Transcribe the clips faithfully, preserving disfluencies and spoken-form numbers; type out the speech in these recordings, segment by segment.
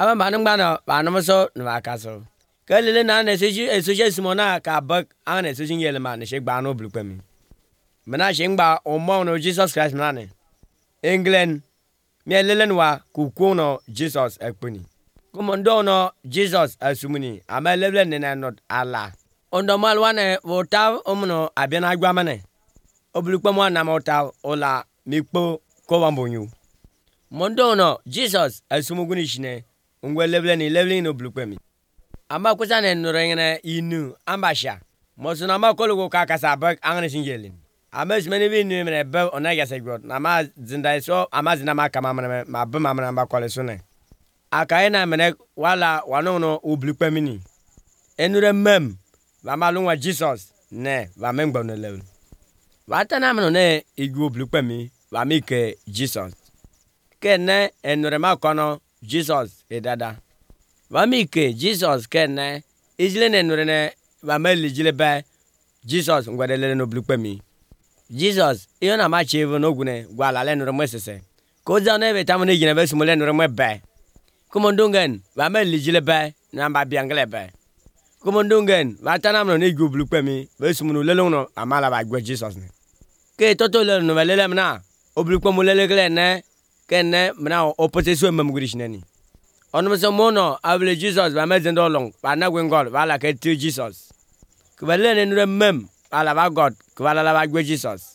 aba banung bana banum so na kaso kelele na na seji esoje simona ka bak an esoje yele ma ne shegba no blukpemi mena shengba omo no Jesus Christ mane England mi lelen wa kuku no Jesus ekpuni kumondo no Jesus asumuni ama lelen ne not ala ondo malwane vota omno abena agwamane oblukpemo na mota ola mikpo ko wambonyu mondo no Jesus asumuguni shine ngwe lelen lelen no blukpemi amba kusane nurengene inu ambasha mosuna makolugo kakasa bak angane shingelin ames many we knew me be onaga segod na ma zinda so amazina makama ma ma be ma ma kwale so ne akaina mene wala wano no oblukpemini enure mem ba malunwa Jesus ne ba mengba no level watana me no ne igu oblukpemi ba mike Jesus kenne enure makono Jesus edada ba mike Jesus kenne izile ne enure ne ba melijile ba Jesus ngwadele no oblukpemi Jesus iyo na ma chevu no gune gwala le nure mwesese ko za na be tamu ne gine be sumule nure mwebe kumondungen ba melijile ba na ba biangle ba kumondungen ba tanam no ne oblukpemi be sumunu lelo no amala ba gwe Jesus ne ke toto le no lele mna oblukpemu lele kle ne kenne mna opposition mem gudishneni onu so mono able Jesus ba mezendo long ba na gwe ngol ba la ke ti Jesus ko ba le ne nure mem ala ba God ko ala la ba gwe Jesus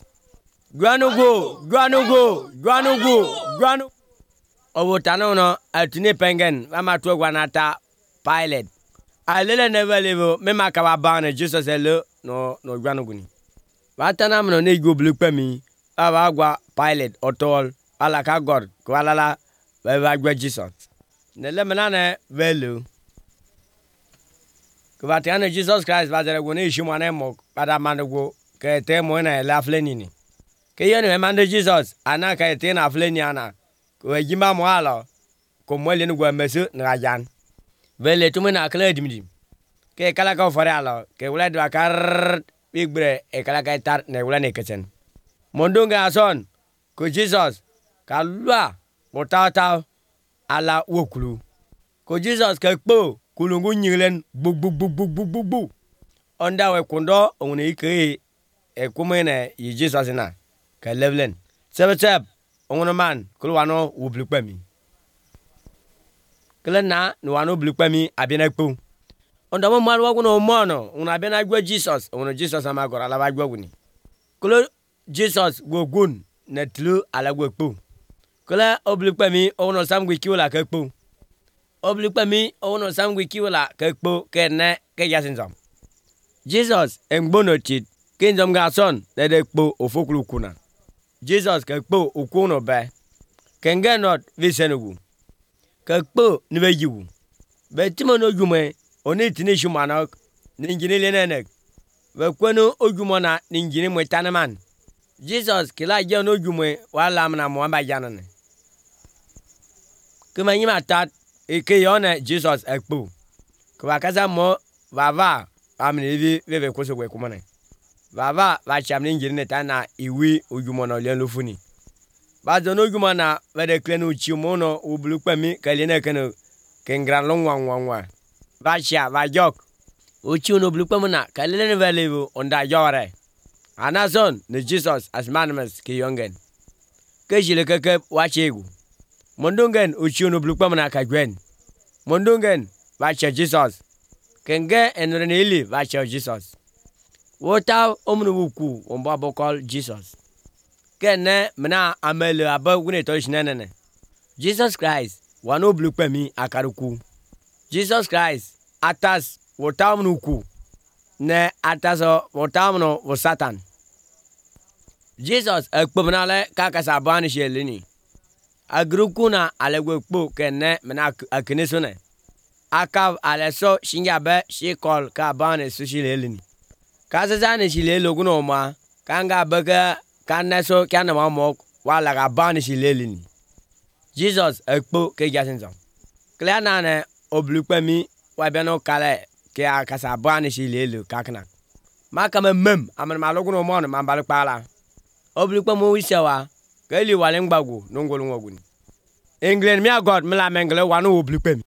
gwanugo gwanugo gwanugo gwanu owo tanu no atune pengen mama to gwanata pilot alele never level me maka ba ban Jesus ele no no gwanugo ni watana mno ne go blukpemi aba gwa pilot otol ala ka God ko ala la ba gwe Jesus ne le menane velu ko batana Jesus Christ ba zere go ne shimwane mo pada mango ke te mo na la flenini ke yene mande Jesus ana ka te na fleni ana ko jimba mo ala ko mo le ngwa mesu na jan vele tumu na kala dimdim ke kala ka fore ala ke wala do kar bigbre e kala ka tar ne wala ne keten mondonga son ko Jesus ka lwa botata ala wokulu ko Jesus ka kpo kulungu nyilen bug bug bug bug bug bug onda we kundo onne ike e kumene yi Jesus na ka levelen sebetep onno man kulwano oblukpemi klena no wano oblukpemi abina kpo onda mo malwa kuno mono una abina gwa Jesus onno Jesus amagora ala ba gwa guni kulo Jesus gogun na tlu ala gwa kpo kula oblukpemi onno samgwi kiwala ka kpo oblukpemi onno samgwi kiwala ka kpo kenne ke yasinzam Jesus engbonotit kinjom gason de de kpo ofokulu kuna Jesus ka kpo okuno ba kenge not visenugu ka kpo ni bejiwu be timono jume oni tini shumana ninjini lenenek be kwenu ojumona ninjini mwetaneman Jesus kila je no jume wala mna mo amba janane kuma nyima tat ike yone Jesus ekpo kwa kaza mo vava amni vi veve koso gwe kumane baba ba chamni njirine tana iwi ojumono len lofuni ba dono ojumona wede klenu chimono oblukpemi kalene kenu kengran longwangwangwa ba sha ba jok ochuno oblukpemuna kalene valevo onda jore anason ne Jesus asmanmes ke yongen ke jile keke wachegu mondungen ochuno oblukpemuna ka gwen mondungen ba cha Jesus kenge enreneli ba cha Jesus wota omnu wuku omba bokol Jesus kenne mena amele aba gune to shinene Jesus Christ wano blukpemi akaruku Jesus Christ atas wota omnu wuku ne ataso wota omnu wo Satan Jesus ekpomnale kakasa bani shelini agruku na alegwekpo kenne mena akinesone akav aleso shingabe shikol ka bani sushilelini kaza zane shile loguno ma kanga baga kanaso kana mamo wala ga bani shile lini Jesus ekpo ke jasenzo klana ne oblukpemi wa beno kale ke akasa bani shile lu kakna maka mem aman maloguno mo no mambal kpala oblukpemu wisewa keli wale ngbagu nongolu ngoguni England mi God mla mengle wanu oblukpemi